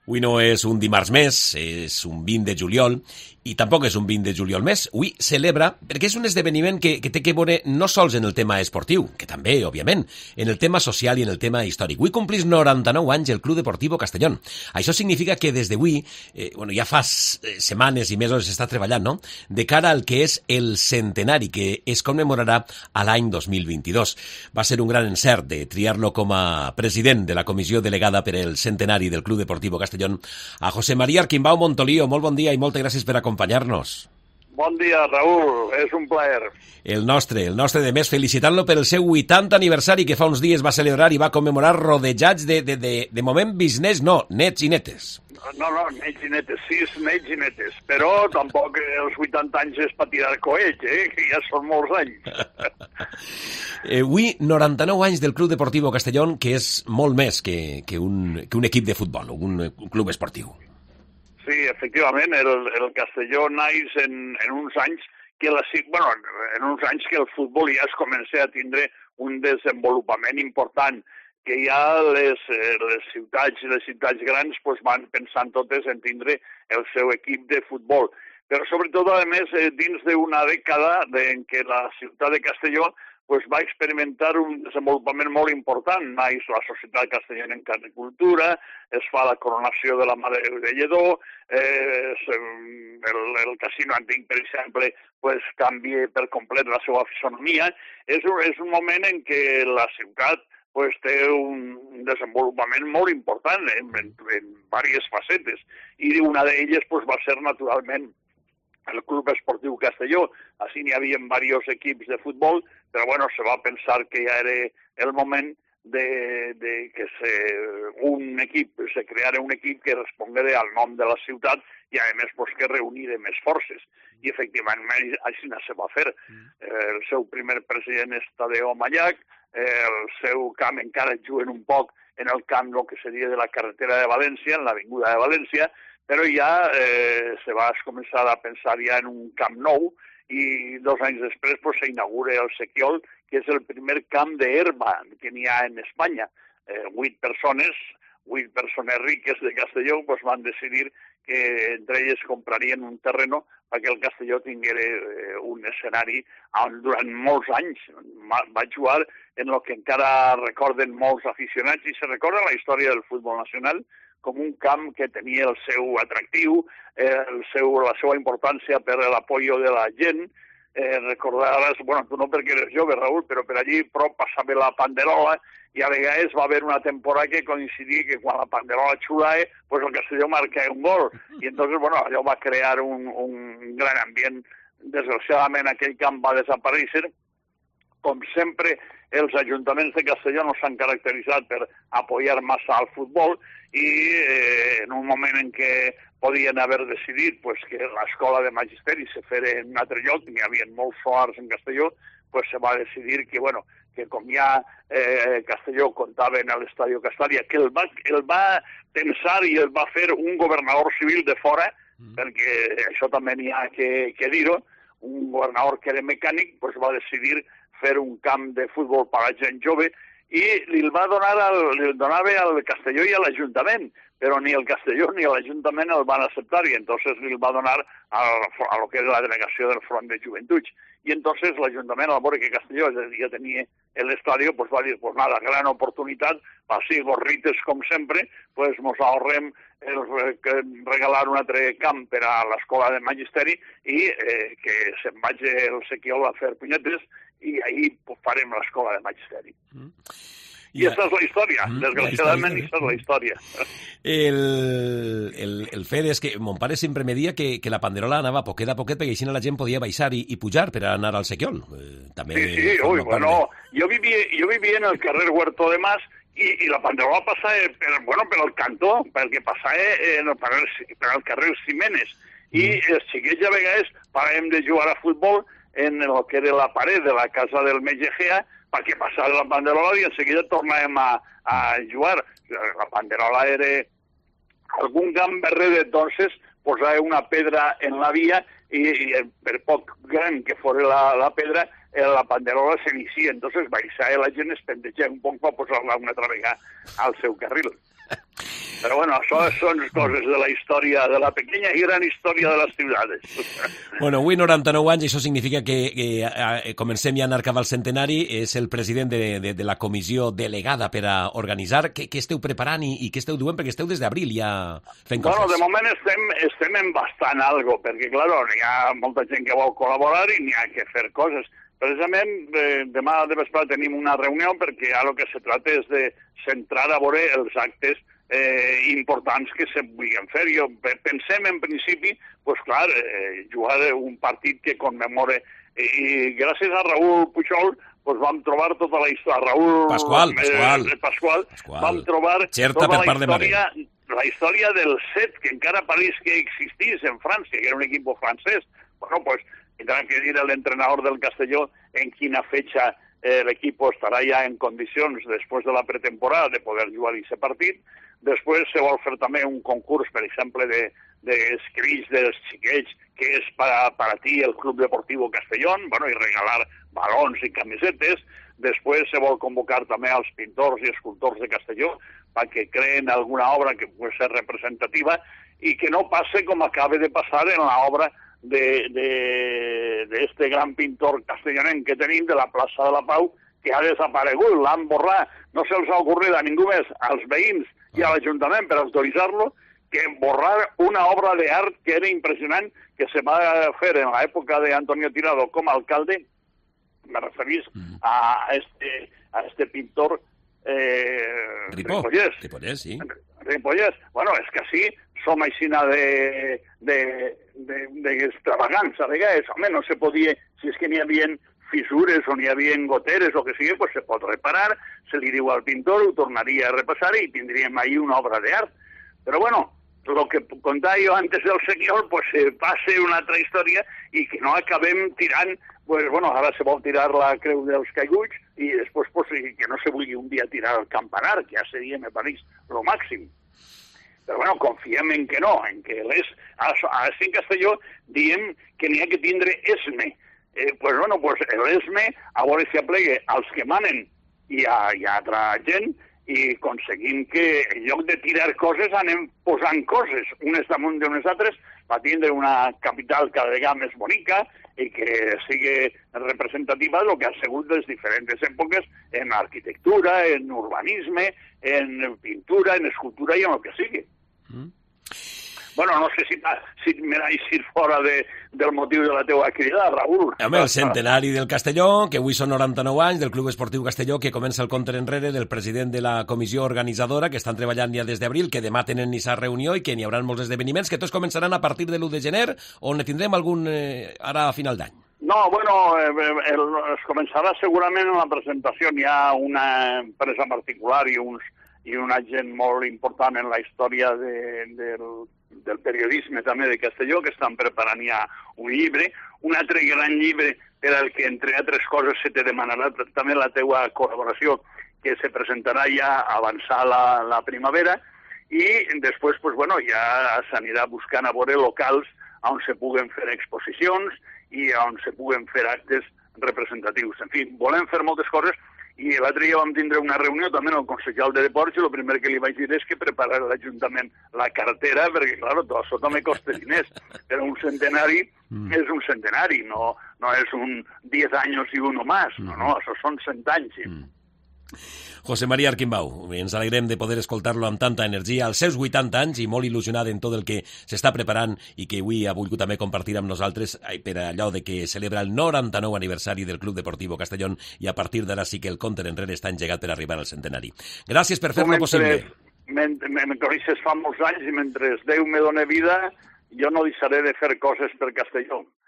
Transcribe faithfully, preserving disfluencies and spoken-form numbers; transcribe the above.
Avui no és un dimarts més, és un vint de juliol, i tampoc és un vint de juliol més. Avui celebra, perquè és un esdeveniment que, que té que veure no sols en el tema esportiu, que també, òbviament, en el tema social i en el tema històric. Avui complís noranta-nou anys el Club Deportivo Castellón. Això significa que des d'avui, eh, bueno, ja fa setmanes i mesos s'està treballant, no?, de cara al que és el centenari, que es commemorarà a l'any dos mil vint-i-dos. Va ser un gran encert de triar-lo com a president de la comissió delegada per el centenari del Club Deportivo Castellón a José María Arquimbau Montolío. Molt bon dia i moltes gràcies per acompanyar-nos. Bon dia, Raül. És un plaer. El nostre, el nostre de més, felicitant-lo per el seu vuitanta aniversari que fa uns dies va celebrar i va commemorar rodejats de, de, de, de moment business, no, nets i netes. No, no, nets i netes, sis nets i netes, però tampoc els vuitanta anys és per tirar coet, eh? Que ja són molts anys. Avui, noranta-nou anys del Club Deportivo Castellón, que és molt més que, que, un, que un equip de futbol, un, un club esportiu. Sí, efectivament, el, el Castelló naix en, en uns anys que la, bueno, en uns anys que el futbol ja es comença a tindre un desenvolupament important, que ja les, les ciutats i les ciutats grans pues, van pensant totes en tindre el seu equip de futbol. Però sobretot, a més, dins d'una dècada en què la ciutat de Castelló pues, va experimentar un desenvolupament molt important. Naix la Societat Castellana en Carnicultura, es fa la coronació de la Mare de Lledó, eh, el, el casino antic, per exemple, pues, canvia per complet la seva fisonomia. És, és un moment en què la ciutat pues, té un desenvolupament molt important en, en, en diverses facetes. I una d'elles pues, va ser, naturalment, el Club Esportiu Castelló. Així n'hi havia diversos equips de futbol, però bueno, se va pensar que ja era el moment de, de que se, un equip, se creara un equip que responguera al nom de la ciutat i, a més, pues, que reunira més forces. I, efectivament, així no se va fer. El seu primer president és Tadeo Mallac, el seu camp encara juguen un poc en el camp el que seria de la carretera de València, en l'avinguda de València, però ja eh, se va començar a pensar ja en un camp nou i dos anys després pues, s'inaugura el Sequiol, que és el primer camp d'herba que n'hi ha en Espanya. Eh, vuit persones, vuit persones riques de Castelló pues, van decidir que entre elles comprarien un terreno perquè el Castelló tinguera eh, un escenari on durant molts anys va jugar en el que encara recorden molts aficionats i se recorda la història del futbol nacional com un camp que tenia el seu atractiu, eh, el seu, la seva importància per l'apoyo de la gent. Eh, recordaràs, bueno, tu no perquè eres jove, Raül, però per allí prop passava la Panderola i a vegades va haver una temporada que coincidia que quan la Panderola xulava, pues el Castelló marcava un gol. I entonces, bueno, allò va crear un, un gran ambient. Desgraciadament aquell camp va desaparèixer. Com sempre, els ajuntaments de Castelló no s'han caracteritzat per apoyar massa al futbol i eh, en un moment en què podien haver decidit pues, que l'escola de magisteri se fera en un altre lloc, n'hi havia molts solars en Castelló, pues, se va decidir que, bueno, que com ja eh, Castelló comptava en l'Estadio Castalia, que el va, el va pensar i el va fer un governador civil de fora, mm. perquè això també n'hi ha que, que dir-ho, un governador que era mecànic pues, va decidir fer un camp de futbol per a la gent jove i li va donar al, li donava al Castelló i a l'Ajuntament, però ni el Castelló ni l'Ajuntament el van acceptar i entonces li va donar a, a lo que era la delegació del Front de Joventuts. I entonces l'Ajuntament, al veure que Castelló ja tenia l'estadi, pues va dir, pues nada, gran oportunitat, així, gorrites com sempre, pues mos ahorrem el, regalar un altre camp per a l'escola de magisteri i eh, que se'n vagi el Sequiol a fer punyetes i ahir pues, farem l'escola de magisteri. Mm. I aquesta és la història, mm, desgraciadament, aquesta és la història. El, el, el fet és que mon pare sempre me dia que, que la panderola anava poquet a poquet perquè així la gent podia baixar i, i pujar per anar al Sequiol. Eh, també sí, sí, ui, bueno, jo vivia, jo vivia en el carrer Huerto de Mas i, i la panderola passava per, bueno, per el cantó, perquè passava en el, per, el, per el carrer Ximenes. I mm. els xiquets a vegades paràvem de jugar a futbol en el que era la paret de la casa del Megegea, perquè passava la panderola i en seguida tornàvem a, a jugar. La panderola era algun gamberrer d'entonces posava una pedra en la via i, i per poc gran que fos la, la pedra, la panderola s'inicia. Entonces baixava la gent, es pendeja un poc per posar-la una altra vegada al seu carril. Pero bueno, això són coses de la història, de la pequeña i gran història de les ciutats. Bueno, avui noranta-nou anys, això significa que, que eh, comencem ja a anar cap al centenari. És el president de, de, de la comissió delegada per a organitzar. Què, què esteu preparant i, i què esteu duent? Perquè esteu des d'abril ja fent coses. Bueno, de moment estem, estem en bastant algo, perquè, clar, hi ha molta gent que vol col·laborar i n'hi ha que fer coses. Precisament, eh, demà de vespre tenim una reunió perquè a lo que se trata és de centrar a veure els actes Eh, importants que se vulguin fer. Jo, pensem en principi, pues clar, eh, jugar un partit que commemore i, i gràcies a Raúl Pujol pues vam trobar tota la història. Raúl Pasqual, Pasqual, eh, Pasqual, Pasqual. vam trobar Xerta tota per la part de història, la història del set, que encara pareix que existís en França, que era un equip francès. Bueno, pues tindrà que dir l'entrenador del Castelló en quina fecha eh, l'equip estarà ja en condicions, després de la pretemporada, de poder jugar aquest partit. Després se vol fer també un concurs, per exemple, d'escrits de, dels xiquets, que és per a, per a ti el Club Deportivo Castellón, bueno, i regalar balons i camisetes. Després se vol convocar també als pintors i escultors de Castelló perquè creen alguna obra que pugui ser representativa i que no passe com acaba de passar en l'obra d'aquest de, de, gran pintor castellonenc que tenim de la plaça de la Pau, que ha desaparegut, l'han borrat, no se'ls ha ocorrit a ningú més, als veïns i a l'Ajuntament per autoritzar-lo, que borrar una obra d'art que era impressionant, que se va fer en l'època d'Antonio Tirado com a alcalde, me referís a este, a este pintor eh, Ripó, Ripollès. Ripollès, sí. Ripollès. Bueno, és que així som aixina de, de, de, de extravagança, digués. Home, no se podia, si és que n'hi havia fissures o n'hi havia goteres o que sigui, pues se pot reparar, se li diu al pintor, ho tornaria a repassar i tindríem ahí una obra d'art. Però bueno, lo que contava jo antes del senyor, pues se passa una altra història i que no acabem tirant, pues bueno, ara se vol tirar la creu dels caiguts i després pues, que no se vulgui un dia tirar el campanar, que ja seria, me pareix, lo màxim. Però bueno, confiem en que no, en que les... A en Castelló diem que n'hi ha que tindre esme. Eh, pues bueno, pues l'esme a veure si aplegue als que manen i a, i a altra gent i aconseguim que en lloc de tirar coses anem posant coses unes damunt d'unes altres per tindre una capital cada vegada més bonica i que sigui representativa del que ha sigut les diferents èpoques en arquitectura, en urbanisme, en pintura, en escultura i en el que sigui. Mm. Bueno, no sé si, si me n'haig ir fora de, del motiu de la teua crida, Raül. Home, el centenari del Castelló, que avui són noranta-nou anys, del Club Esportiu Castelló, que comença el compte enrere del president de la comissió organitzadora, que estan treballant ja des d'abril, que demà tenen aquesta reunió i que n'hi haurà molts esdeveniments, que tots començaran a partir de l'u de gener, on ne tindrem algun eh, ara a final d'any. No, bueno, eh, el, es començarà segurament en la presentació. Hi ha una empresa particular i, uns, i una gent molt important en la història de, del... del periodisme també de Castelló, que estan preparant ja un llibre, un altre gran llibre per al que, entre altres coses, se te demanarà també la teua col·laboració, que se presentarà ja a avançar la, la primavera, i després, pues, bueno, ja s'anirà buscant a veure locals on se puguen fer exposicions i on se puguen fer actes representatius. En fi, volem fer moltes coses. I l'altre dia vam tindre una reunió també en el Consellal de Deports i el primer que li vaig dir és que preparar l'Ajuntament la cartera, perquè, clar, tot això també costa diners. Però un centenari mm. és un centenari, no, no és un diez anys i uno más, no, no, això són cent anys. Sí. Mm. José María Arquimbau, ens alegrem de poder escoltar-lo amb tanta energia als seus vuitanta anys i molt il·lusionat en tot el que s'està preparant i que avui ha volgut també compartir amb nosaltres per allò de que celebra el noranta-nou aniversari del Club Deportivo Castellón i a partir d'ara sí que el compte enrere està engegat per arribar al centenari. Gràcies per fer-lo possible. Mentre me coneixes fa molts anys i mentre Déu me dóna vida, jo no deixaré de fer coses per Castelló.